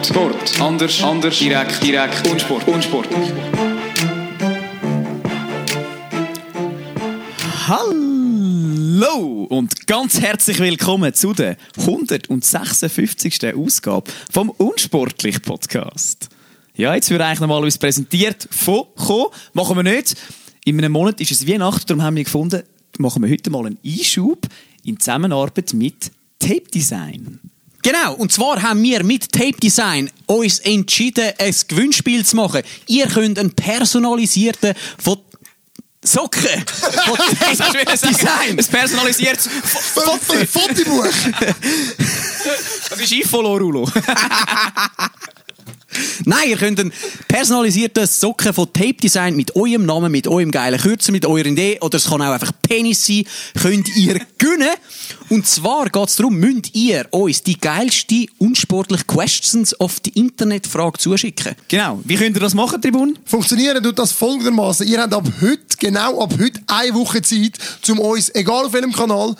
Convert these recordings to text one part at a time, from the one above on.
Sport. Anders. Direkt. Unsportlich. Hallo und ganz herzlich willkommen zu der 156. Ausgabe vom Unsportlich-Podcast. Ja, jetzt wird eigentlich normalerweise präsentiert von «Ko». Machen wir nicht. In einem Monat ist es Weihnachten, darum haben wir gefunden, machen wir heute mal einen Einschub in Zusammenarbeit mit Tape Design. Genau, und zwar haben wir mit Tape Design uns entschieden, ein Gewinnspiel zu machen. Ihr könnt einen personalisierten Socken von Tape Design. Ein personalisiertes Fotobuch. Das ist iFollow, Rulo. Nein, ihr könnt einen personalisierten Socken von Tape Design mit eurem Namen, mit eurem geilen Kürzel, mit eurer Idee, oder es kann auch einfach Penis sein, könnt ihr gewinnen. Und zwar geht es darum, müsst ihr uns die geilste unsportliche Questions auf die Internetfrage zuschicken. Genau. Wie könnt ihr das machen, Tribun? Funktionieren tut das folgendermaßen. Ihr habt ab heute eine Woche Zeit, um uns, egal auf welchem Kanal,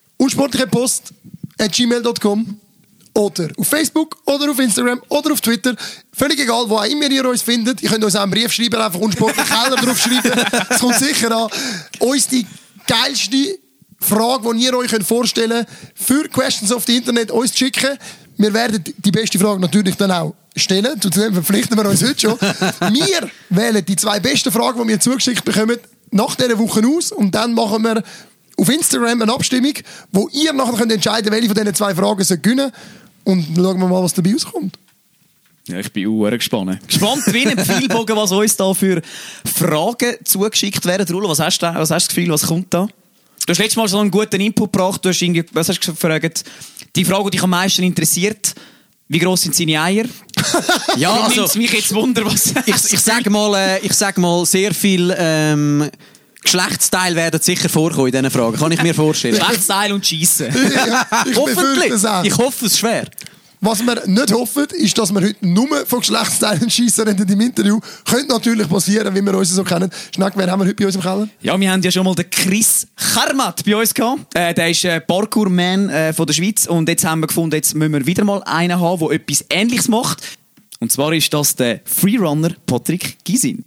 unsportlichepost@gmail.com oder auf Facebook oder auf Instagram oder auf Twitter, völlig egal, wo auch immer ihr uns findet. Ihr könnt uns auch einen Brief schreiben, einfach unsportlich Keller draufschreiben. Es kommt sicher an. Uns die geilste Frage, die ihr euch vorstellen könnt, für Questions auf die Internet uns zu schicken. Wir werden die beste Frage natürlich dann auch stellen. Zu dem verpflichten wir uns heute schon. Wir wählen die 2 besten Fragen, die wir zugeschickt bekommen, nach dieser Woche aus. Und dann machen wir auf Instagram eine Abstimmung, wo ihr nachher könnt entscheiden könnt, welche von diesen 2 Fragen gewinnen. Und schauen wir mal, was dabei rauskommt. Ja, ich bin auch gespannt. Gespannt wie ein Pfeilbogen, was uns da für Fragen zugeschickt werden. Rulo, was hast du das Gefühl, was kommt da? Du hast letztes Mal so einen guten Input gebracht. Du hast irgendwie, was hast du gefragt? Die Frage, die dich am meisten interessiert: wie gross sind seine Eier? Ja, also, mich jetzt Wunder, was ich sag mal, sehr viel Geschlechtsteile werden sicher vorkommen in diesen Fragen. Kann ich mir vorstellen. Geschlechtsteil und Schiessen. Ja, ich befürchte es auch. Ich hoffe, es ist schwer. Was wir nicht hoffen, ist, dass wir heute nur von Geschlechtsteilen schiessen reden im Interview. Könnte natürlich passieren, wie wir uns so kennen. Schnack, wer haben wir heute bei uns im Keller? Ja, wir haben ja schon mal den Chris Charmat bei uns gehabt. Der ist Parkour-Man von der Schweiz. Und jetzt haben wir gefunden, jetzt müssen wir wieder mal einen haben, der etwas Ähnliches macht. Und zwar ist das der Freerunner Patrick Gysin.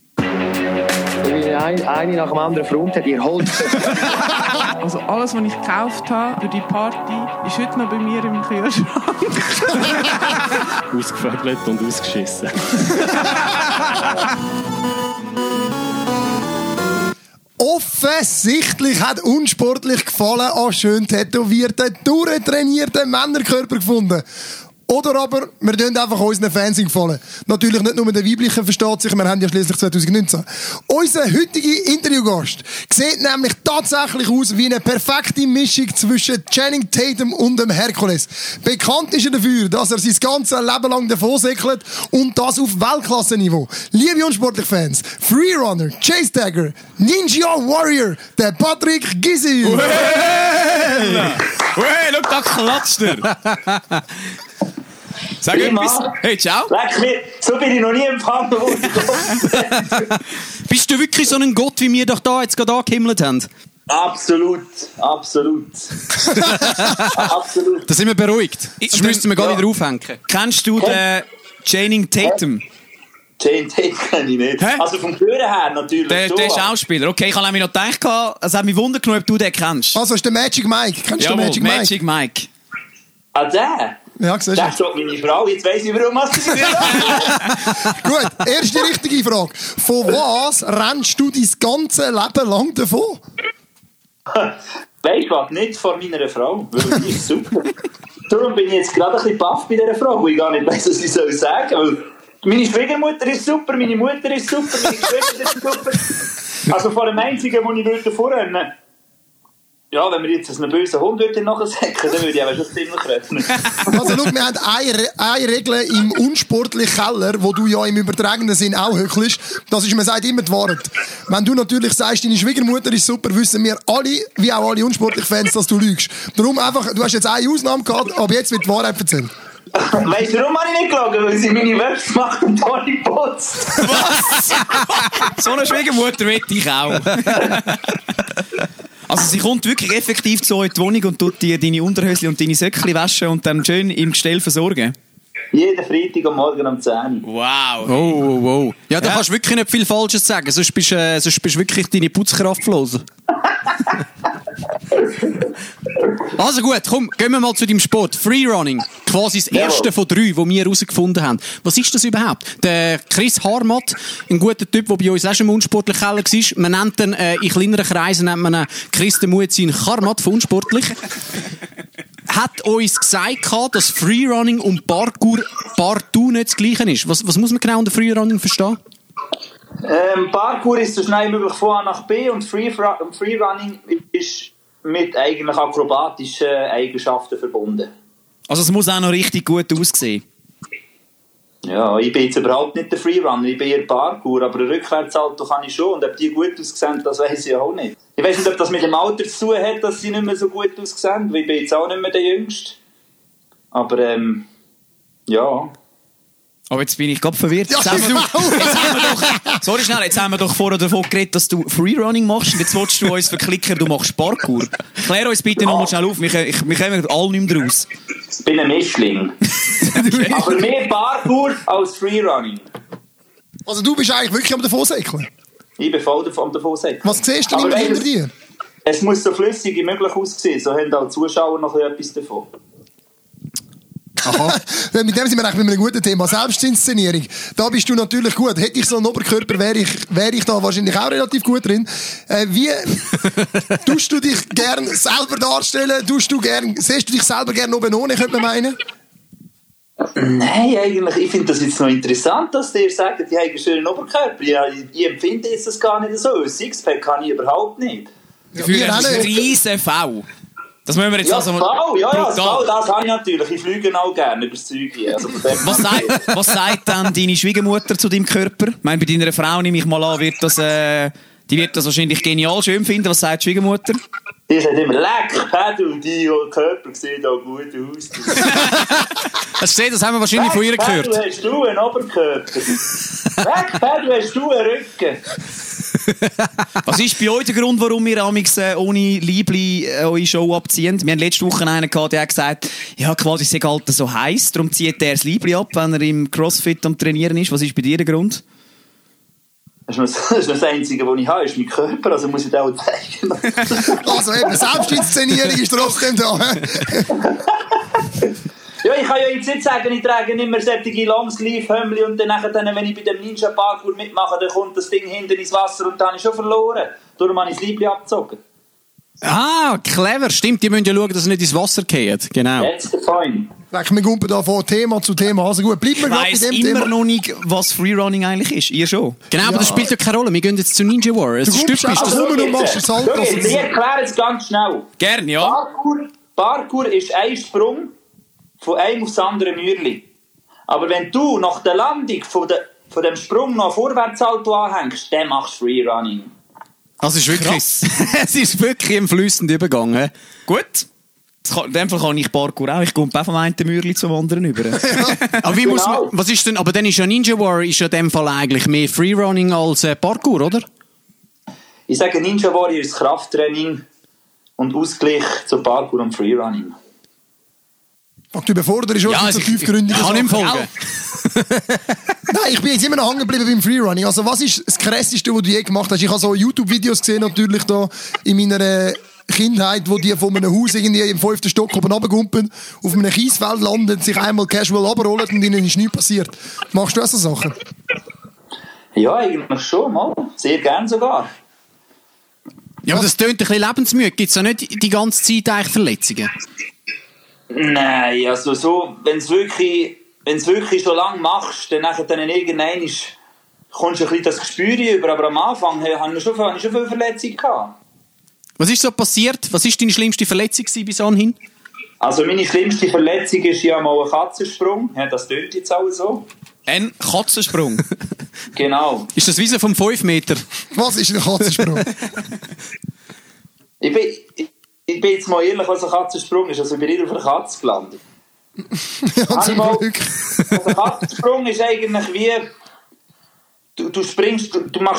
Eine nach dem anderen Front hat ihr Holz. Also alles, was ich gekauft habe für die Party, ist heute noch bei mir im Kühlschrank. Ausgevögelt und ausgeschissen. Offensichtlich hat unsportlich gefallen an schön tätowierten, durchtrainierten Männerkörper gefunden. Oder aber, wir tun einfach unseren Fans gefallen. Natürlich nicht nur der weiblichen, versteht sich, wir haben ja schließlich 2019. Unser heutiger Interviewgast sieht nämlich tatsächlich aus wie eine perfekte Mischung zwischen Channing Tatum und dem Herkules. Bekannt ist er dafür, dass er sein ganzes Leben lang davon säckelt und das auf Weltklasse-Niveau. Liebe unsportliche Fans, Freerunner, Chase Dagger, Ninja Warrior, der Patrick Gysin. Hey, schau, da klatscht er. Sag etwas. Hey, ciao. Leck mir, so bin ich noch nie empfangen worden. Bist du wirklich so ein Gott, wie wir doch da jetzt gerade angehimmelt haben? Absolut. Da sind wir beruhigt. Sonst müssten wir gar wieder aufhängen. Kennst du den Channing Tatum? Channing Tatum kenne ich nicht. Hä? Also vom Hören her natürlich. Der Schauspieler. Okay, ich habe nämlich noch gedacht, es hat mich Wunder genommen, ob du den kennst. Also ist der Magic Mike. Kennst du den Magic Mike? Ah, der? Ja, siehst du. Der sagt meine Frau, jetzt weiss ich, warum hast du sie Gut, erste richtige Frage. Von was rennst du dein ganze Leben lang davon? Weißt du was? Nicht vor meiner Frau. Weil die ist super. Darum bin ich jetzt gerade ein bisschen baff bei dieser Frage, wo ich gar nicht weiss, was ich sagen soll. Meine Schwiegermutter ist super, meine Mutter ist super, meine Geschwister ist super. Also vor dem einzigen, wo ich vorrennen. Ja, wenn wir jetzt einen bösen Hund nachsäcken, dann würde ich aber schon ziemlich rechnen. Also schau, wir haben eine Regel im unsportlichen Keller, wo du ja im übertragenen Sinn auch hückelst. Das ist, man sagt immer die Wahrheit. Wenn du natürlich sagst, deine Schwiegermutter ist super, wissen wir alle, wie auch alle unsportlichen Fans, dass du lügst. Darum einfach, du hast jetzt eine Ausnahme gehabt, aber jetzt wird die Wahrheit erzählt. Weißt du, warum habe ich nicht gelogen? Weil sie meine Wäsche macht und Toni putzt. Was? So eine Schwiegermutter will ich auch. Also sie kommt wirklich effektiv zu euch in die Wohnung und tut dir deine Unterhöschen und deine Söckchen waschen und dann schön im Gestell versorgen? Jeden Freitag am Morgen um 10 Uhr. Wow. Oh. Ja, da kannst du wirklich nicht viel Falsches sagen, sonst bist du wirklich deine Putzkraft verloren. Also gut, komm, gehen wir mal zu deinem Sport. Freerunning. Quasi das erste von 3, die wir herausgefunden haben. Was ist das überhaupt? Der Chris Harmat, ein guter Typ, der bei uns auch schon im unsportlichen Keller war. Man nennt ihn, in kleineren Kreisen nennt man ihn Chris de Muezzin Harmat von unsportlich. Hat uns gesagt, dass Freerunning und Parkour partout nicht das Gleiche ist. Was muss man genau unter Freerunning verstehen? Parkour ist so schnell wie möglich von A nach B und Freerunning ist mit eigentlich akrobatischen Eigenschaften verbunden. Also es muss auch noch richtig gut aussehen. Ja, ich bin jetzt überhaupt nicht der Freerunner, ich bin eher Parkour, aber ein Rückwärtssalto kann ich schon. Und ob die gut aussehen, das weiss ich auch nicht. Ich weiss nicht, ob das mit dem Alter zu tun hat, dass sie nicht mehr so gut aussehen, weil ich bin jetzt auch nicht mehr der Jüngste. Aber ja. Aber jetzt bin ich gerade verwirrt. Ja, Jetzt haben wir doch vorher davon geredet, dass du Freerunning machst und jetzt willst du uns verklicken, du machst Parkour. Klär uns bitte nochmal schnell auf, wir kommen alle nicht mehr raus. Ich bin ein Mischling. Aber mehr Parkour als Freerunning. Also du bist eigentlich wirklich am Davonsäckeln? Ich bin voll am Davonsäckeln. Was siehst du denn immer hinter dir? Es muss so flüssig wie möglich aussehen, so haben auch die Zuschauer noch etwas davon. Aha. Mit dem sind wir eigentlich mit einem guten Thema. Selbstinszenierung. Da bist du natürlich gut. Hätte ich so einen Oberkörper, wäre ich da wahrscheinlich auch relativ gut drin. Wie tust du dich gern selber darstellen? Siehst du dich selber gern oben ohne, könnte man meinen? Nein, eigentlich, ich finde das jetzt noch interessant, dass ihr sagt, ich habe einen schönen Oberkörper. Ich empfinde jetzt das gar nicht so. Ein Sixpack kann ich überhaupt nicht. Für einen riesen V. Das müssen wir jetzt Ja, also das V, das habe ich natürlich. Ich fliege auch gerne über das Zeug hier. Also was sagt dann deine Schwiegermutter zu deinem Körper? Ich meine, bei deiner Frau nehme ich mal an, die wird das wahrscheinlich genial schön finden. Was sagt die Schwiegermutter? Die sagt immer, leck, Pedro, dein Körper sieht auch gut aus. Das haben wir wahrscheinlich von ihr gehört. Pedro, hast du einen Oberkörper? Leck, Pedro, hast du einen Rücken? Was ist bei euch der Grund, warum wir amigs ohne Liebli eure Show abziehen? Wir haben letzte Woche einen gehabt, der hat gesagt, ja, quasi ist halt so heiß, darum zieht er das Liebli ab, wenn er im Crossfit am Trainieren ist. Was ist bei dir der Grund? Das ist das Einzige, was ich habe, ist mein Körper, also muss ich den auch zeigen. Also eben, Selbstinszenierung ist trotzdem da. Ja, ich kann ja jetzt nicht sagen, ich trage nicht mehr solche Longsleeve-Hömmli und dann, wenn ich bei dem Ninja-Parkour mitmache, dann kommt das Ding hinten ins Wasser und dann habe ich schon verloren. Darum habe ich das Liebli abgezogen. Ah, clever. Stimmt, die müssen ja schauen, dass sie nicht ins Wasser fallen. Genau. That's the point. Wir gumpen da von Thema zu Thema. Also gut, bleiben wir gerade bei Ich dem weiss immer Thema. noch nicht, was Freerunning eigentlich ist. Ihr schon? Genau, aber das spielt ja keine Rolle. Wir gehen jetzt zu Ninja Warrior. Du kommst einfach rum und machst es halt. Ich erkläre es ganz schnell. Gern, ja. Parkour ist ein Sprung von einem aufs andere Mürli. Aber wenn du nach der Landung von dem Sprung noch Vorwärtssalto anhängst, dann machst du Freerunning. Also es ist wirklich, es ist wirklich ein fließender Übergang. He? Gut. In dem Fall kann ich Parkour auch. Ich komme auch vom einen Mürli zum anderen über. Aber wie muss man, Genau. was ist denn, aber dann ist ja Ninja Warrior ist ja in dem Fall eigentlich mehr Freerunning als Parkour, oder? Ich sage, Ninja Warrior ist Krafttraining und Ausgleich zu Parkour und Freerunning. Du überforderst schon Ja, so ich tiefgründige kann ihm Sachen. folgen. Nein, ich bin jetzt immer noch hängen geblieben beim Freerunning. Also was ist das Krasseste, was du je gemacht hast? Ich habe so YouTube-Videos gesehen, natürlich da in meiner Kindheit, wo die von einem Haus irgendwie im 5. Stock oben runtergumpen, auf einem Kiesfeld landen, sich einmal casual runterrollen und ihnen ist nichts passiert. Machst du auch so Sachen? Ja, eigentlich schon, mal. Sehr gern sogar. Ja, aber das tönt ein bisschen lebensmüde. Gibt es da nicht die ganze Zeit eigentlich Verletzungen? Nein, also so, wenn du wirklich so lange machst, dann irgendwann kommst du ein bisschen das Gespür über, aber am Anfang habe ich schon viele Verletzungen gehabt. Was ist so passiert? Was ist deine schlimmste Verletzung bis anhin? Also meine schlimmste Verletzung ist ja mal ein Katzensprung. Ja, das tönt jetzt auch so. Ein Katzensprung. Genau. Ist das Wissen vom 5 Meter? Was ist ein Katzensprung? Ich bin jetzt mal ehrlich, was ein Katzensprung ist. Also ich bin nicht auf einer Katze gelandet. Ja, zum Glück. Also ein Katzensprung ist eigentlich wie... Du springst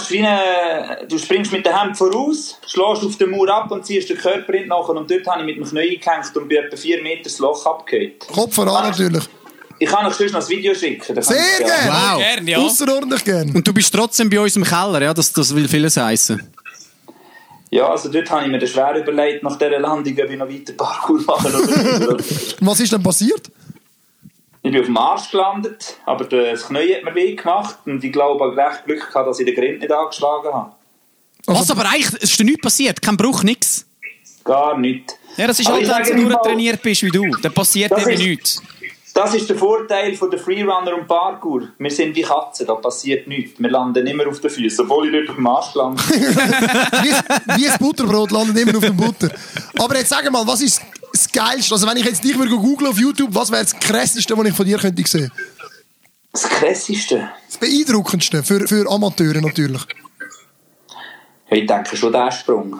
mit der Hand voraus, schlägst auf den Mauer ab und ziehst den Körper hinten nachher. Und dort habe ich mit dem Knie gehängt und bin etwa 4 Meter das Loch abgehakt. Kopf voran natürlich. Ich kann euch sonst noch das Video schicken. Da kann Sehr ich- gerne. Wow. Gerne, ja. Außerordentlich gerne. Und du bist trotzdem bei uns im Keller, ja? Das will vieles heissen. Ja, also dort habe ich mir schwer überlegt, nach dieser Landung, ob ich noch weiter Parkour machen oder nicht. Was ist denn passiert? Ich bin auf dem Arsch gelandet, aber das Knie hat mir weh gemacht und ich glaube, ich habe recht Glück gehabt, dass ich den Grind nicht angeschlagen habe. Was aber eigentlich, es ist dir nichts passiert? Kein Bruch, nix? Gar nichts. Ja, das ist Aber halt, ich wenn sage du im Fall- trainiert bist wie du. Dann passiert Das eben ist- nichts. Das ist der Vorteil von der Freerunner und Parkour. Wir sind wie Katzen, da passiert nichts. Wir landen immer auf den Füßen, obwohl ich dort auf dem Arsch lande. Wie ein Butterbrot landet immer auf dem Butter. Aber jetzt sag mal, was ist das Geilste? Also wenn ich jetzt dich würde googeln auf YouTube, was wäre das Krasseste, was ich von dir könnte sehen? Das Krasseste? Das Beeindruckendste, für Amateure natürlich. Ja, ich denke schon der Sprung.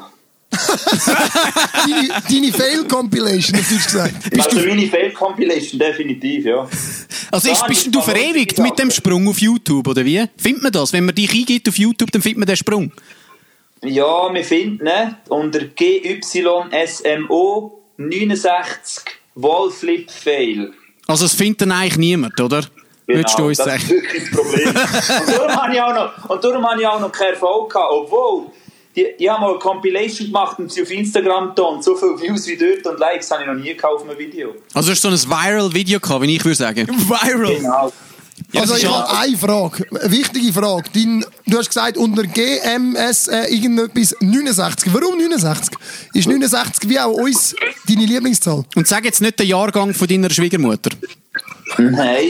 Deine Fail-Compilation, auf Deutsch gesagt. Bist Also du, meine Fail-Compilation, definitiv, ja. also Ja, bist ich du kann verewigt auch mit dem sagen. Sprung auf YouTube, oder wie? Findet man das? Wenn man dich eingibt auf YouTube, dann findet man den Sprung. Ja, wir finden ihn unter GYSMO 69 Wallflip Fail. Also es findet dann eigentlich niemand, oder? Würdest du uns das ist sagen? wirklich das Problem. und darum habe ich auch noch keinen Erfolg gehabt, obwohl ich habe mal eine Compilation gemacht und sie auf Instagram getan. So viele Views wie dort und Likes habe ich noch nie gehabt auf einem Video. Also du hast so ein Viral-Video gehabt, wie ich würde sagen. Viral. Genau. Ja, Also das ich ist habe halt- eine Frage, eine wichtige Frage. Du hast gesagt, unter GMS irgendetwas 69. Warum 69? Ist 69 wie auch uns deine Lieblingszahl? Und sag jetzt nicht den Jahrgang von deiner Schwiegermutter. Nein.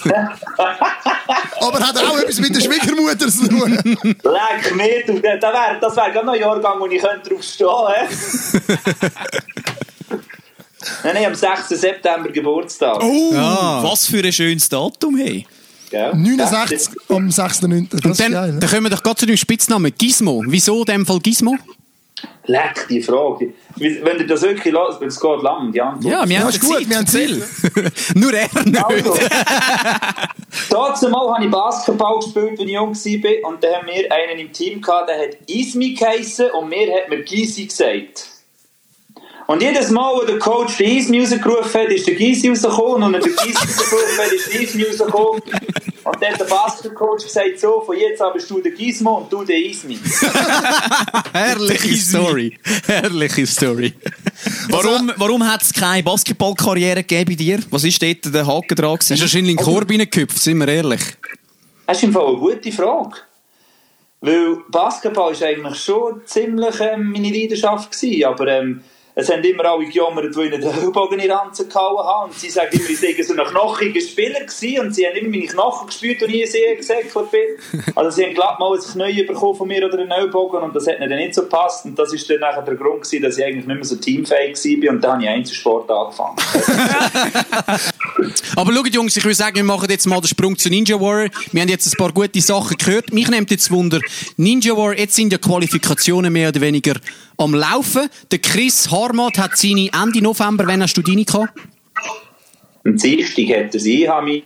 Aber hat auch etwas mit der Schwiegermutter zu tun? Leck mir, du, das wäre gerade noch ein Jahrgang, wo ich drauf stehen könnte. Nein, ich am 6. September Geburtstag. Oh, Ja. was für ein schönes Datum, hey. Gell? 69 am 6.9. Das Und ist dann, geil. dann kommen wir doch gerade zu deinem Spitznamen, Gizmo. Wieso in dem Fall Gizmo? Leck, die Frage. Wenn ihr das wirklich lasst, es geht lang, die Antwort. Ja, wir haben ist gut, Zeit. wir haben Erzähl. Nur er nicht. Also, dazu mal habe ich Basketball gespielt, als ich jung war. Und dann haben wir einen im Team gehabt, der hat Ismi geheissen und mir hat mir Gysi gesagt. Und jedes Mal, wo der Coach den Ismi rausgerufen hat, ist der Gysi rausgekommen. Und wenn der Gysi rausgerufen hat, ist der Ismi rausgekommen. Und dann hat der Basketballcoach gesagt, so, von jetzt an bist du der Gizmo und du der Ismi. Herrliche Story. Herrliche Story. Warum hat es keine Basketballkarriere gegeben bei dir? Was ist dort der Haken dran Hast du gewesen? wahrscheinlich in den Korb reingehüpft, sind wir ehrlich. Das ist im Fall eine gute Frage. Weil Basketball war eigentlich schon ziemlich meine Leidenschaft gewesen, aber es haben immer alle gejammert, die ihnen den Ellbogen in den Ranzen gehauen haben. Und sie sagen immer, ich sei so ein knochiger Spieler gewesen und sie haben immer meine Knochen gespürt, als ich sie gesäckelt bin. Also sie haben glatt mal ein Knie bekommen von mir oder einen Ellbogen und das hat ihnen dann nicht so gepasst. Und das war dann nachher der Grund gewesen, dass ich eigentlich nicht mehr so teamfähig war und dann habe ich Einzelsport angefangen. Aber schaut, Jungs, ich würde sagen, wir machen jetzt mal den Sprung zu Ninja Warrior. Wir haben jetzt ein paar gute Sachen gehört. Mich nimmt jetzt Wunder, Ninja Warrior, jetzt sind ja Qualifikationen mehr oder weniger am Laufen. Der Chris Harmat hat seine Ende November. Wann hast du deine gehabt? Am Dienstag hat er sie.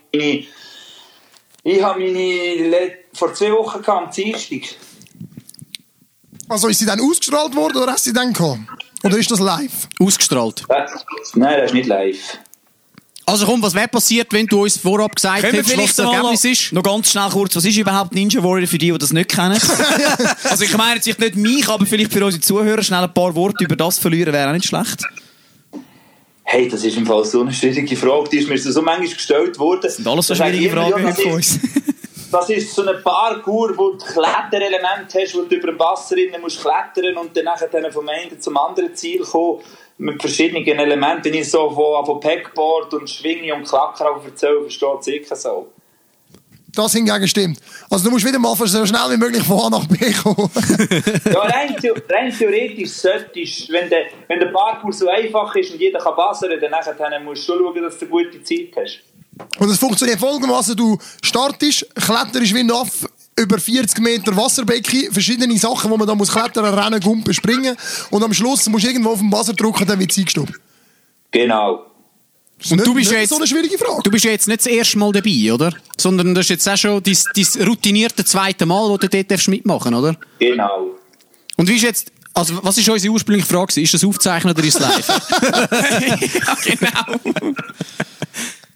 Ich habe meine vor 2 Wochen gehabt, am Dienstag. Also ist sie dann ausgestrahlt worden oder hast du sie dann gehabt? Oder ist das live? Ausgestrahlt. Nein, das ist nicht live. Also komm, was wäre passiert, wenn du uns vorab gesagt Können wir hättest, was vielleicht das mal Ergebnis ist? noch ganz schnell kurz, was ist überhaupt Ninja Warrior für die das nicht kennen? Also ich meine jetzt nicht mich, aber vielleicht für unsere Zuhörer schnell ein paar Worte über das verlieren, wäre auch nicht schlecht. Hey, das ist im Fall so eine schwierige Frage. Die ist mir so manchmal gestellt worden. Das sind alles so schwierige Fragen heute von uns. Das ist so ein Parkour, wo du Kletterelemente hast, wo du über dem Wasser rein musst klettern und dann nachher vom einen zum anderen Ziel kommen mit verschiedenen Elementen. Wenn ich so von Packboard und Schwinge und Klacker erzähle, versteht es sicher so. Das hingegen stimmt. Also du musst wieder mal so schnell wie möglich von A nach B kommen. Ja, rein theoretisch solltest, wenn der Parkour so einfach ist und jeder kann buzzern, dann nachher musst du schon schauen, dass du eine gute Zeit hast. Und es funktioniert folgendermaßen: Du startest, kletterst wie ein Aff über 40 Meter Wasserbecken, verschiedene Sachen, wo man da muss klettern, rennen, gumpen, springen. Und am Schluss musst du irgendwo auf den Buzzer drücken, dann wird es eingestoppt. Genau. Und du bist nicht ja jetzt, so eine schwierige Frage. du bist ja jetzt nicht das erste Mal dabei, oder? Sondern das ist jetzt auch schon dein routinierte zweite Mal, wo du dort mitmachen darfst, oder? Genau. Und wie ist jetzt, also was ist unsere ursprüngliche Frage? Ist das aufgezeichnet oder ist es live? Ja, genau.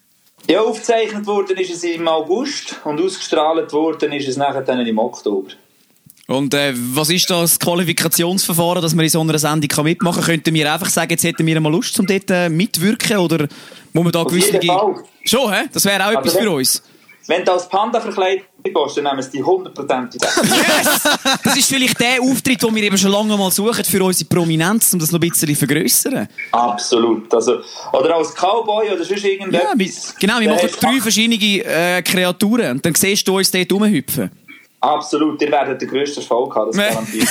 Ja, aufgezeichnet worden ist es im August und ausgestrahlt worden ist es nachher dann im Oktober. Und was ist das Qualifikationsverfahren, dass man in so einer Sendung mitmachen kann? Könnten wir einfach sagen, jetzt hätten wir mal Lust, um dort mitwirken? Oder muss man da gewisse... Schon, hä? Das wäre auch etwas für uns. Wenn du als Panda verkleidet bist, dann nehmen es die 100%. Yes! Das ist vielleicht der Auftritt, den wir eben schon lange mal suchen für unsere Prominenz, um das noch ein bisschen zu vergrössern. Absolut. Also, oder als Cowboy oder sonst irgendetwas. Genau, wir machen 3 verschiedene Kreaturen und dann siehst du uns dort rumhüpfen. Absolut, ihr werdet den grössten Erfolg haben, das garantiert.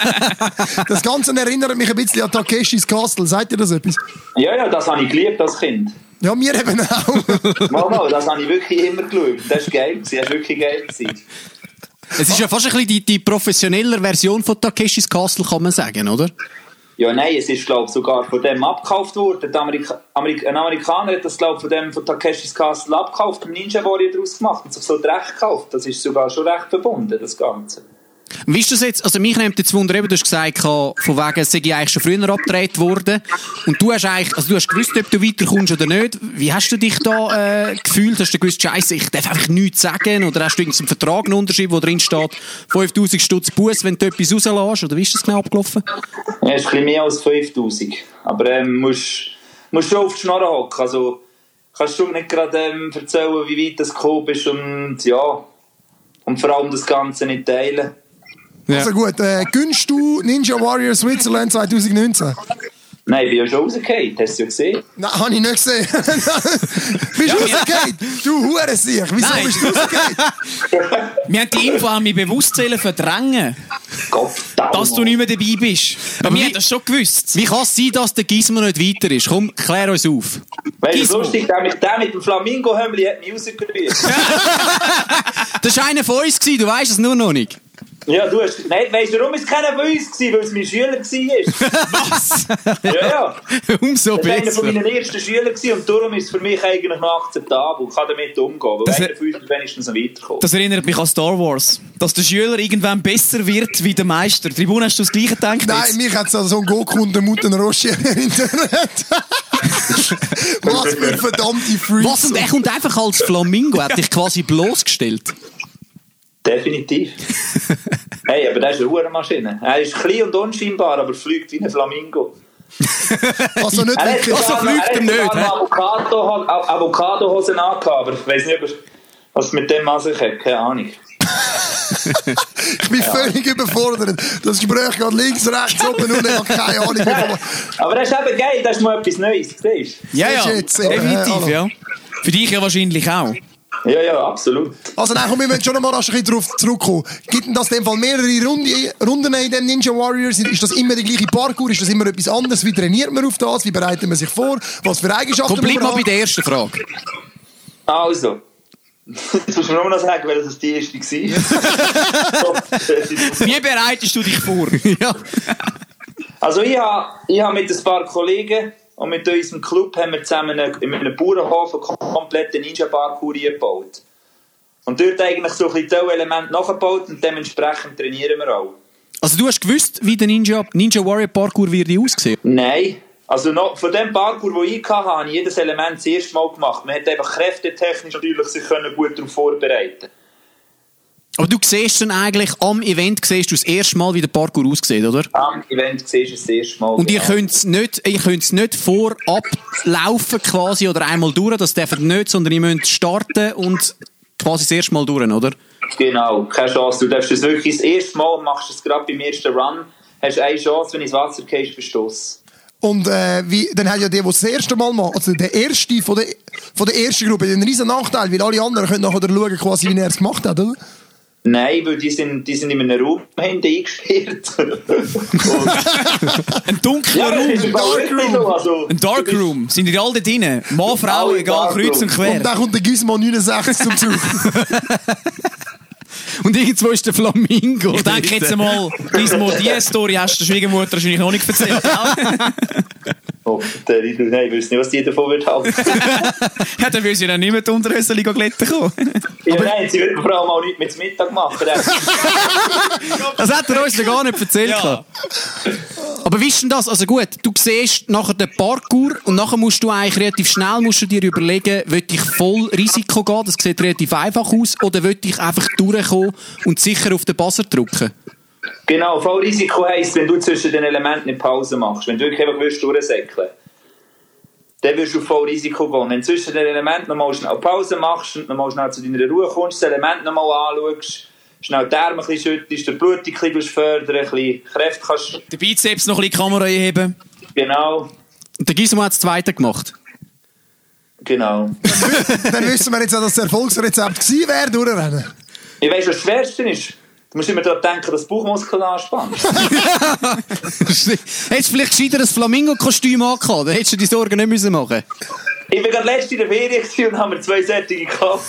Das Ganze erinnert mich ein bisschen an Takeshis Castle. Sagt ihr das etwas? Ja, das habe ich geliebt als Kind. Ja, wir eben auch. Mal, das habe ich wirklich immer geschaut. Das war geil, das war wirklich geil. Es ist ja fast ein bisschen die professionelle Version von Takeshis Castle, kann man sagen, oder? Ja, nein, es ist, glaube ich, sogar von dem abgekauft worden. Ein Amerikaner hat das, glaube ich, von Takeshis Castle abgekauft und Ninja Warrior daraus gemacht und sich so recht gekauft. Das ist sogar schon recht verbunden, das Ganze. Wie ist das jetzt? Also mich nimmt jetzt Wunder, eben, du hast gesagt, von wegen, es sei eigentlich schon früher abgedreht worden. Und du hast eigentlich, also du hast gewusst, ob du weiterkommst oder nicht. Wie hast du dich da gefühlt? Hast du gewusst, Scheiße, ich darf einfach nichts sagen? Oder hast du irgendeinen Vertrag unterschrieben, wo drin steht, 5'000 Stutz Buß, wenn du etwas rauslässt? Oder wie ist das genau abgelaufen? Ja, es ist ein bisschen mehr als 5'000. Aber musst schon auf die Schnorren hocken. Also kannst du nicht gerade erzählen, wie weit das gekommen ist und ja. Und vor allem das Ganze nicht teilen. Ja. Also gut, gönnst du Ninja Warrior Switzerland 2019? Nein, ich bin ja schon rausgefallen. Hast du ja gesehen? Nein, habe ich nicht gesehen. Bist du rausgefallen? Du Hurensiech. Wieso bist du rausgefallen? Wir haben die Info an mich bewusst verdrängen. Dass du nicht mehr dabei bist. Aber wir haben das schon gewusst. Wie kann es sein, dass der Gizmo nicht weiter ist? Komm, klär uns auf. Weil es lustig, der mit dem Flamingo-Hömmli hat mich rausgerührt. Das war einer von uns, du weißt es nur noch nicht. Ja, du hast... Nein, weißt du, warum es keiner von uns war? Weil es mein Schüler war. Was? Ja. Umso besser. Das war einer von meinen ersten Schülern und darum ist es für mich eigentlich noch akzeptabel. Ich kann damit umgehen, weil einer von uns wenigstens noch weiterkommt. Das erinnert mich an Star Wars. Dass der Schüler irgendwann besser wird wie der Meister. Tribune, hast du das Gleiche gedacht? Nein, mich hat es also so ein Goku und der Mutter Roshi Internet. Was für verdammte Freaks. Was, und er kommt einfach als Flamingo, hat dich quasi bloßgestellt? Definitiv. Hey, aber das ist eine Uhrenmaschine. Er ist klein und unscheinbar, aber fliegt wie ein Flamingo. Also nicht wirklich. Also fliegt er nicht. Avocadohosen angehabt, aber ich weiss nicht, was mit dem an sich hat. Keine Ahnung. Ich bin völlig überfordert. Das Gespräch geht links, rechts, oben, unten. Ich habe keine Ahnung. Aber das ist eben geil, das ist mal etwas Neues. Siehst du? Ja, definitiv, ja. Für dich ja wahrscheinlich auch. Ja, absolut. Also nein, komm, wir wollen schon noch mal ein bisschen darauf zurückkommen. Gibt denn das in dem Fall mehrere Runden in dem Ninja Warriors? Ist das immer der gleiche Parkour? Ist das immer etwas anderes? Wie trainiert man auf das? Wie bereitet man sich vor? Was für Eigenschaften? Komm, bleib mal bei der ersten Frage. Also. Jetzt musst du mir nur noch sagen, weil das die erste war. Wie bereitest du dich vor? Ja. Also ich habe mit ein paar Kollegen und mit unserem Club haben wir zusammen in einem Bauernhof einen kompletten Ninja-Parkour gebaut. Und dort eigentlich so ein bisschen Teilelemente nachgebaut und dementsprechend trainieren wir auch. Also du hast gewusst, wie der Ninja Warrior Parkour wird aussehen? Nein. Also noch, von dem Parkour, den ich hatte, habe ich jedes Element das erste Mal gemacht. Man hat einfach kräftetechnisch natürlich sich gut darauf vorbereiten. Aber du siehst dann eigentlich, am Event siehst du das erste Mal, wie der Parkour aussieht, oder? Am Event siehst du das erste Mal. Und ihr könnt es nicht vorab laufen quasi oder einmal durch, das dürft ihr nicht, sondern ihr müsst starten und quasi das erste Mal durch, oder? Genau, keine Chance. Du darfst es wirklich das erste Mal, machst es gerade beim ersten Run, hast eine Chance, wenn du ins Wasser gehst, verstoßen. Und dann hat ja der das erste Mal machen, also der erste von der ersten Gruppe, einen riesen Nachteil, weil alle anderen können nachher schauen, quasi, wie er es gemacht hat, oder? Nein, weil die sind in einem Raum hinten eingesperrt. Ein dunkler Raum. Ein Darkroom. Also, ein Darkroom. Sind die alle da drin? Mann, Frau, egal, kreuz und quer. Und dann kommt der Gizmo 69 zum Zug. Und irgendwo ist der Flamingo. Ich denke jetzt einmal, Gizmo, diese Story hast du der Schwiegermutter wahrscheinlich noch nicht erzählt. Oh, nein, ich weiß nicht, was die davon wird haben. Ja, dann will sie dann nicht mehr die Unterhöseli glätten kommen. Ja, nein, sie wird vor allem auch nichts mit Mittag machen. Das hat er uns ja gar nicht erzählt. Ja. Aber wie ist denn das? Also gut, du siehst nachher den Parkour und nachher musst du eigentlich relativ schnell dir überlegen, will ich voll Risiko gehen, das sieht relativ einfach aus, oder will ich einfach durchkommen und sicher auf den Buzzer drücken? Genau, voll Risiko heisst, wenn du zwischen den Elementen eine Pause machst, wenn du wirklich einfach durchsäckeln, dann wirst du auf voll Risiko gehen. Wenn du zwischen den Elementen nochmal schnell Pause machst und nochmal schnell zu deiner Ruhe kommst, das Element nochmal anschaust, schnell die Arme ein bisschen schüttest, den Blut ein bisschen fördern, ein bisschen Kräfte kannst... Den Bizeps noch ein bisschen Kamera einheben. Genau. Und der Gismo hat das Zweite gemacht. Genau. Dann wissen wir jetzt auch, dass das Erfolgsrezept gewesen wäre, durchrennen. Ich weiss, was das Schwerste ist. Du musst immer daran denken, dass du Bauchmuskeln anspannst. Hättest du vielleicht gescheiter ein Flamingo-Kostüm angehabt, dann hättest du die Sorgen nicht müssen machen. Ich war gerade letztens in der Ferien und haben mir 2 Sätze gekauft.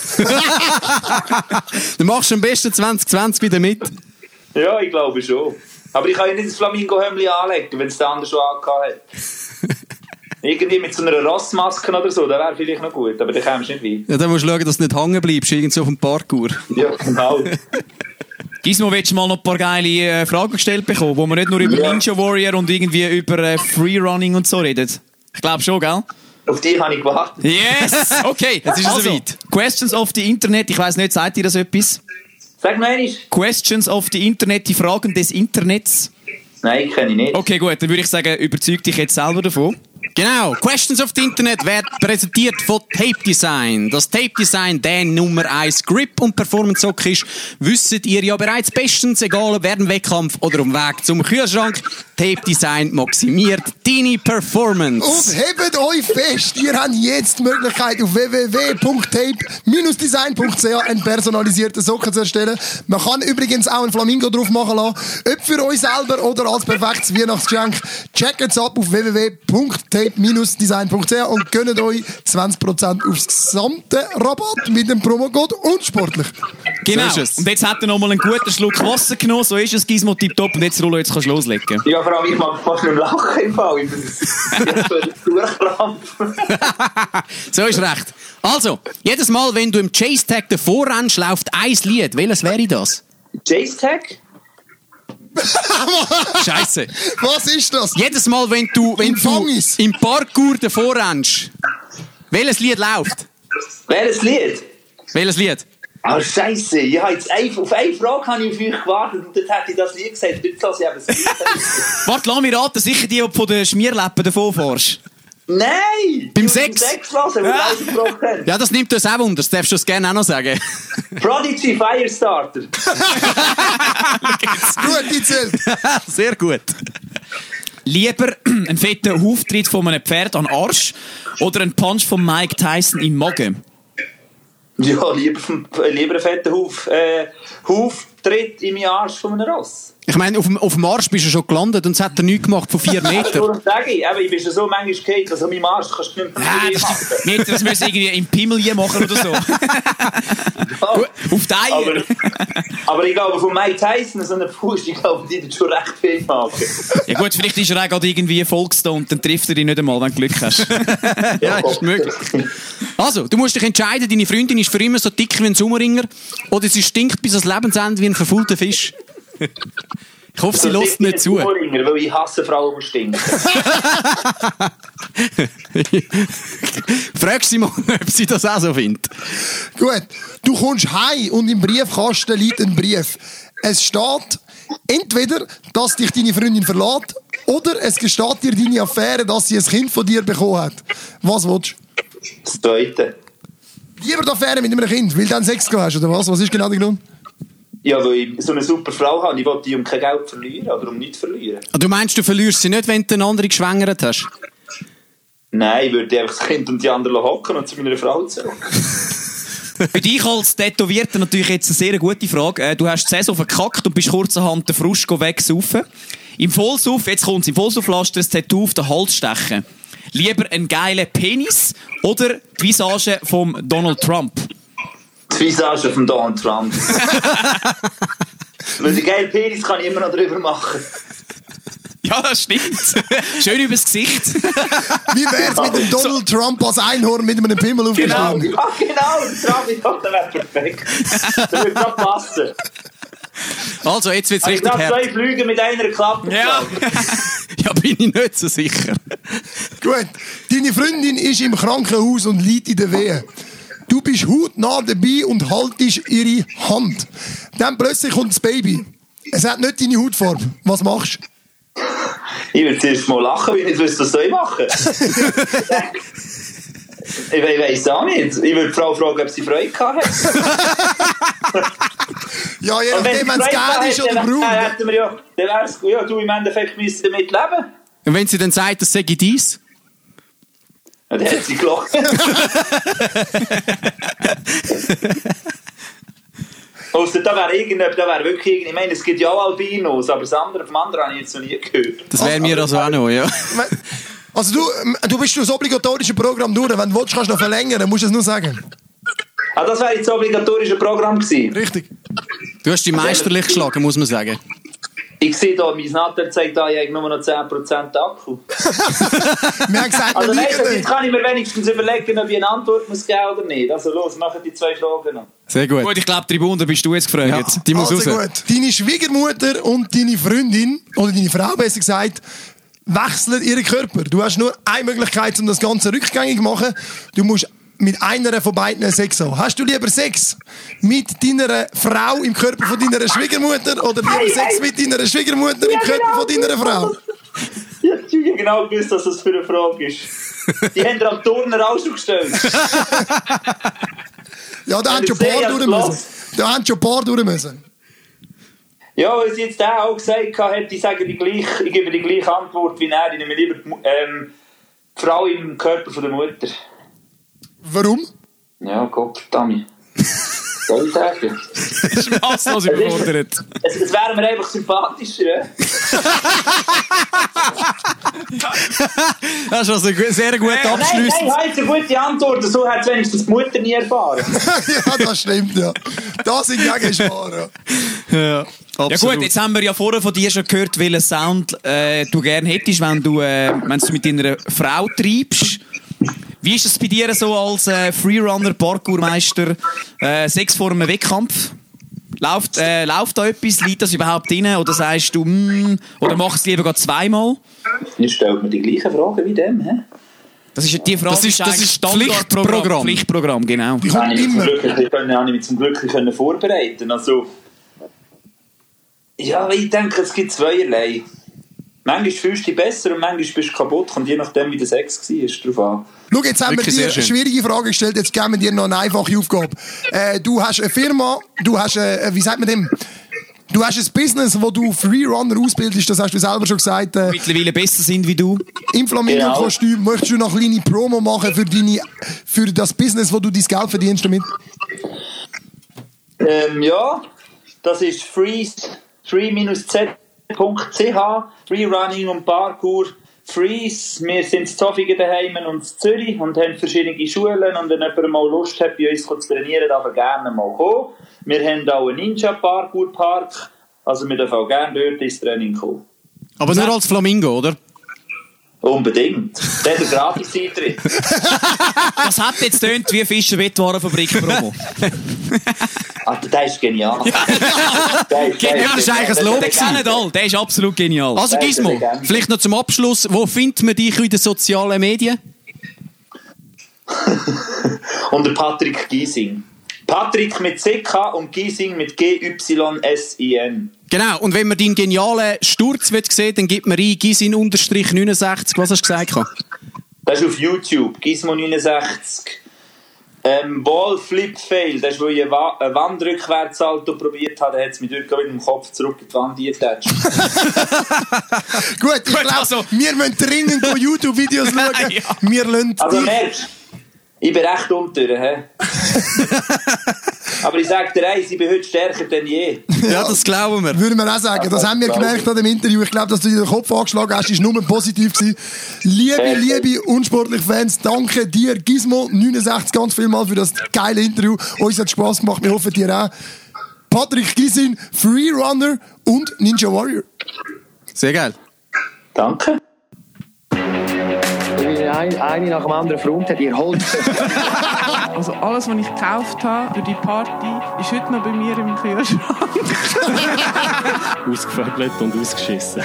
Dann machst du am besten 2020 wieder mit. Ja, ich glaube schon. Aber ich kann ja nicht das Flamingo-Hemdli anlegen, wenn es der andere schon angehabt hat. Irgendwie mit so einer Rossmaske oder so, das wäre vielleicht noch gut, aber dann kommst du nicht weit. Ja, dann musst du schauen, dass du nicht hängen bleibst, irgendwo auf dem Parkour. Ja, genau. Gismo, willst du mal noch ein paar geile Fragen gestellt bekommen, wo wir nicht nur über Ninja Warrior und irgendwie über Freerunning und so reden? Ich glaube schon, gell? Auf die habe ich gewartet. Yes! Okay, jetzt ist es also, soweit. Questions of the Internet, ich weiss nicht, sagt ihr das etwas? Sag mal einmal. Questions of the Internet, die Fragen des Internets. Nein, kenne ich nicht. Okay, gut, dann würde ich sagen, überzeug dich jetzt selber davon. Genau, Questions of the Internet wird präsentiert von Tape Design. Dass Tape Design der Nummer 1 Grip- und Performance-Sock ist, wisst ihr ja bereits bestens, egal ob während dem Wettkampf oder am Weg zum Kühlschrank. Tape Design maximiert deine Performance. Und hebt euch fest, ihr habt jetzt die Möglichkeit, auf www.tape-design.ch einen personalisierten Socken zu erstellen. Man kann übrigens auch einen Flamingo drauf machen lassen. Ob für euch selber oder als perfektes Weihnachtsgeschenk. Checkt es ab auf www.tape-design.ch und gönnt euch 20% aufs gesamte Rabatt mit dem Promocode unsportlich. Genau. So ist es. Und jetzt hat er noch mal einen guten Schluck Wasser genommen, so ist es, Gismo, tipptopp. Und jetzt, Rollo, jetzt kannst du loslegen. Ja, vor allem, ich mag fast nicht lachen im Fall. Ich bin durchkrampfen. So ist recht. Also, jedes Mal, wenn du im Chase-Tag davor rennst, läuft ein Lied. Welches wäre das? Chase-Tag? Scheisse. Was ist das? Jedes Mal, wenn du Fangis. im Parkour davor rennst, welches Lied läuft? Welches Lied? Welches Lied? Ah, Scheisse. Ich habe jetzt auf eine Frage habe ich auf euch gewartet und dort hätte ich das Lied gesagt. Jetzt lasse ich eben das Lied. Warte, lass mich raten, sicher die, die von den Schmierläppen davon fährst. Nein! Beim Die Sex? Beim Sex lassen, weil wir alles gebrochen haben. Ja, das nimmt uns auch Wunder. Das darfst du uns gerne auch noch sagen. Prodigy Firestarter. Gut, die zählt. Sehr gut. Lieber einen fetten Huftritt von einem Pferd an den Arsch oder einen Punch von Mike Tyson in den Magen? Ja, lieber einen fetten Huftritt in meinen Arsch von einem Ross. Ich meine, auf dem Arsch bist du schon gelandet und es hat er nichts gemacht von 4 Metern. Darum sage ich, ich bin schon so manchmal gefallen, dass an meinem Arsch kannst du nicht mehr machen. Nicht, dass wir es irgendwie im Pimmel hier machen oder so. Auf die Eier. Aber ich glaube, von Mike Tyson, so einen Fuß, ich glaube, die tut schon recht viel machen. Ja gut, vielleicht ist er auch gerade irgendwie Volkston und dann trifft er dich nicht einmal, wenn du Glück hast. Ja, ist möglich. Also, du musst dich entscheiden, deine Freundin ist für immer so dick wie ein Sommerringer oder sie stinkt bis ans Lebensende wie ein verfaulter Fisch. Ich hoffe, sie lässt nicht zu. Weil ich hasse Frauen, die stinken. Frag sie mal, ob sie das auch so findet. Gut, du kommst heim und im Briefkasten liegt ein Brief. Es steht entweder, dass dich deine Freundin verlässt, oder es gesteht dir deine Affäre, dass sie ein Kind von dir bekommen hat. Was willst du? Das Zweite. Lieber die Affäre mit einem Kind, weil du dann Sex gehabt hast, oder was? Was ist genau der Grund? Ja, weil ich so eine super Frau habe, ich will die um kein Geld verlieren oder um nichts verlieren. Du meinst, du verlierst sie nicht, wenn du eine andere geschwängert hast? Nein, ich würde einfach das Kind und die anderen hocken und zu meiner Frau zurück. Für dich als Tätowierter natürlich jetzt eine sehr gute Frage. Du hast die Saison verkackt und bist kurzerhand den Frust wegsaufen. Im Vollsuff, jetzt kommt's, im Vollsuff lässt du das Tattoo auf den Hals stechen. Lieber einen geilen Penis oder die Visage vom Donald Trump? Die Visage von Donald Trump. Weil den geilen Penis kann ich immer noch drüber machen. Ja, das stimmt. Schön übers Gesicht. Wie wär's mit dem Donald Trump als Einhorn mit einem Pimmel auf der Genau, Stirn? ja, genau, der Trump, ich dachte, das wäre perfekt. Das würde gerade passen. Also, jetzt wird's Ich richtig darf hart. 2 Flüge mit einer Klappe. Ja. Ja, bin ich nicht so sicher. Gut. Deine Freundin ist im Krankenhaus und liegt in der Wehe. Du bist hautnah dabei und haltest ihre Hand. Dann plötzlich kommt das Baby. Es hat nicht deine Hautfarbe. Was machst du? Ich würde zuerst mal lachen, weil ich nicht wüsste, was soll ich machen. Ich weiss auch nicht. Ich würde die Frau fragen, ob sie Freude gehabt hat. Ja, je nachdem, wenn es geil ist oder braun. Dann wär's, ja, du im Endeffekt müsstest damit leben. Und wenn sie dann sagt, das sage ich dies? Ja, dann hat sie gelacht. Also, da wäre wirklich, ich meine, es gibt ja auch Albinos, aber vom anderen habe ich jetzt noch nie gehört. Das wäre mir also auch noch, ja. Also du bist durch das obligatorische Programm durch. Wenn du willst, kannst du noch verlängern, musst du es nur sagen. Ah, das wäre jetzt das obligatorische Programm gewesen. Richtig. Du hast dich meisterlich geschlagen, muss man sagen. Ich sehe da, mein Natter zeigt da, ich habe nur noch 10% Akku. Wir haben gesagt, Also wir weißt du, liegen jetzt kann ich mir wenigstens überlegen, ob ich eine Antwort muss geben oder nicht. Also los, machen die 2 Fragen noch. Sehr gut. Gut, ich glaube, Tribune, bist du jetzt gefragt. Ja, die muss Also raus. gut. Deine Schwiegermutter und deine Freundin, oder deine Frau besser gesagt, wechseln ihren Körper. Du hast nur eine Möglichkeit, um das Ganze rückgängig zu machen. Du musst mit einer von beiden Sex haben. Hast du lieber Sex mit deiner Frau im Körper von deiner Schwiegermutter oder lieber Sex mit deiner Schwiegermutter im Körper von deiner Frau? Ich habe genau gewusst, dass das für eine Frage ist. Die haben dir am Turner auch schon gestellt. Ja, da haben schon ein paar durch müssen. Da haben schon ein paar durch müssen. Ja, weil sie jetzt der auch gesagt hat, ich gebe die gleiche Antwort wie er. Ich nehme lieber die Frau im Körper von der Mutter. Warum? Ja, Gott, verdammt. Soll ich sagen? Das ist masslos überfordert. Es wäre mir einfach sympathischer, ja? Das ist also ein sehr guter Abschluss. Nein, heute eine gute Antwort. So hat es wenigstens die Mutter nie erfahren. Ja, das stimmt, ja. Das sind Gegensparen. Ja, Ja gut, jetzt haben wir ja vorher von dir schon gehört, welchen Sound du gerne hättest, wenn du mit deiner Frau treibst. Wie ist es bei dir so als Freerunner, Parkourmeister, Sex vor einem Wettkampf? Läuft da etwas? Liegt das überhaupt rein? Oder sagst du, oder machst du es lieber zweimal? Ihr stellt mir die gleichen Fragen wie dem, hä? Das ist die Frage. Das ist Pflichtprogramm. Pflichtprogramm, genau. Die kommt immer. Habe ich mich zum Glück vorbereiten. Also, ja, ich denke, es gibt zweierlei. Manchmal fühlst du dich besser und manchmal bist du kaputt. Und je nachdem, wie der Sex war, ist drauf an. Schau, jetzt haben wir Wirklich dir sehr eine schön. schwierige Frage gestellt, jetzt geben wir dir noch eine einfache Aufgabe. Du hast eine Firma, du hast, wie sagt man dem? Du hast ein Business, wo du Freerunner ausbildest, das hast du selber schon gesagt. Mittlerweile besser sind wie du. Im Flamingo-Kostüm möchtest du noch eine kleine Promo machen für das Business, wo du dein Geld verdienst damit? Ja, das ist free-z.ch, Freerunning und Parkour. Freeze, wir sind in Zofingen daheim und in Zürich und haben verschiedene Schulen und wenn jemand mal Lust hat, bei uns zu trainieren, darf er gerne mal kommen. Wir haben auch einen Ninja-Parkour-Park, also wir dürfen auch gerne dort ins Training kommen. Aber nur als Flamingo, oder? Unbedingt. Der hat einen Gratis-Eintritt. Das hat jetzt tönt wie Fischer-Wettwarenfabrik-Promo. Alter, der ist genial. Das ist eigentlich ein Lob Den kennen alle, der ist absolut genial. Also Gizmo, vielleicht noch zum Abschluss, wo findet man dich in den sozialen Medien? Und der Patrick Giesing. Patrick mit CK und Giesing mit GYSIN. Genau, und wenn man deinen genialen Sturz sehen, dann gibt man ein Gisin-69, was hast du gesagt? Das ist auf YouTube, Gizmo69. Wall Flip Fail, das ist, wo ich einen Wandrückwärtssalto probiert habe, der hat es mich durch mit dem Kopf zurück in die Wand getatscht. Gut, ich glaube, wir müssen dringend YouTube-Videos schauen. Ja. Wir lassen Also dich... merkst du, ich bin recht unter, hä? Aber ich sage dir eins, ich bin heute stärker denn je. Ja, das glauben wir. Würden wir auch sagen. Das haben wir gemerkt an dem Interview. Ich glaube, dass du dir den Kopf angeschlagen hast, ist nur positiv gewesen. Liebe unsportliche Fans, danke dir, Gizmo69, ganz viel mal für das geile Interview. Uns hat Spass gemacht, wir hoffen dir auch. Patrick Gisin, Freerunner und Ninja Warrior. Sehr geil. Danke. Ich bin eine nach dem anderen Front hat, ihr holt. Also alles, was ich gekauft habe für die Party, ist heute noch bei mir im Kühlschrank. Ausgevögelt und ausgeschissen.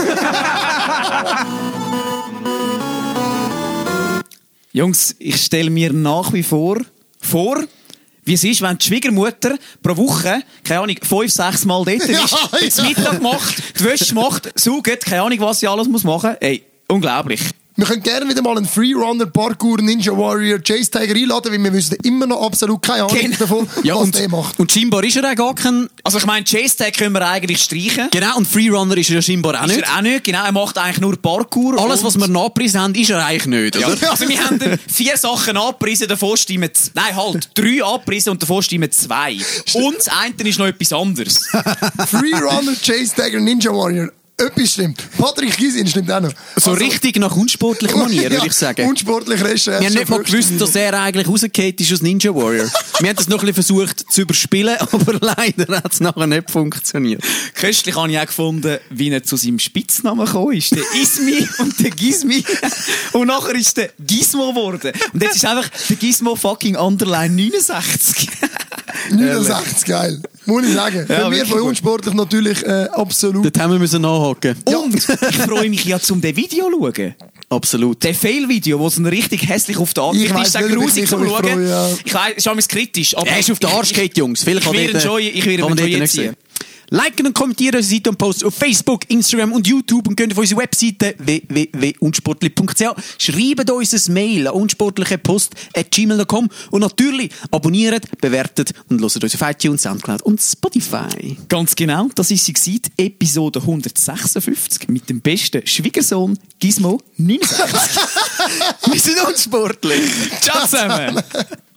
Jungs, ich stelle mir nach wie vor, wie es ist, wenn die Schwiegermutter pro Woche, keine Ahnung, 5-6 Mal dort ist, das Mittag macht, die Wäsche macht, saugt, keine Ahnung, was sie alles machen muss. Ey, unglaublich. Wir können gerne wieder mal einen Freerunner, Parkour, Ninja Warrior, Chase Tiger einladen, weil wir wissen immer noch absolut keine Ahnung davon, was der macht. Und scheinbar ist er auch gar kein... Also ich meine, Chase Tag können wir eigentlich streichen. Genau, und Freerunner ist er ja scheinbar auch nicht. Ist er auch nicht, genau, er macht eigentlich nur Parkour. Alles, was wir nachgepriesen haben, ist er eigentlich nicht, oder? Ja, also wir haben 4 Sachen angepriesen, davon stimmen... Nein, halt, 3 angepriesen und davon stimmen 2. Und das eine ist noch etwas anderes. Freerunner, Chase Tiger, Ninja Warrior. Etwas stimmt. Patrick Gysin stimmt auch noch. So Also, richtig nach unsportlicher Manier, würde ich sagen. Unsportlich Recherche. Wir haben nicht mal gewusst, dass er eigentlich rausgefallen ist aus Ninja Warrior. Wir haben das noch ein bisschen versucht zu überspielen, aber leider hat es nachher nicht funktioniert. Köstlich habe ich auch gefunden, wie er zu seinem Spitznamen gekommen ist. Der Ismi und der Gizmi. Und nachher ist der Gizmo geworden. Und jetzt ist einfach der Gizmo fucking Underline 69. 69, geil. Muss ich sagen. Ja, Für mich von unsportlich natürlich absolut. Dort haben wir nachhaken. Und ich freue mich ja, zum den Video zu schauen. Absolut. Der Fail-Video, wo so richtig hässlich auf den Arsch Ich geht, weiss ist sehr nicht, ob ich grusig mich zum so Schauen. freue, ja. Ich weiss, ist alles kritisch. Aber Er ist auf den Arsch geht, Jungs. Vielleicht ich werde ihn jetzt sehen. Liken und kommentieren unsere Seite und Posts auf Facebook, Instagram und YouTube und geht auf unsere Webseite www.unsportlich.ch. Schreibt uns ein Mail an unsportlichepost@gmail.com und natürlich abonniert, bewertet und hört uns auf iTunes, Soundcloud und Spotify. Ganz genau, das ist sie gewesen, die Episode 156 mit dem besten Schwiegersohn Gizmo 69. Wir sind unsportlich. Ciao zusammen!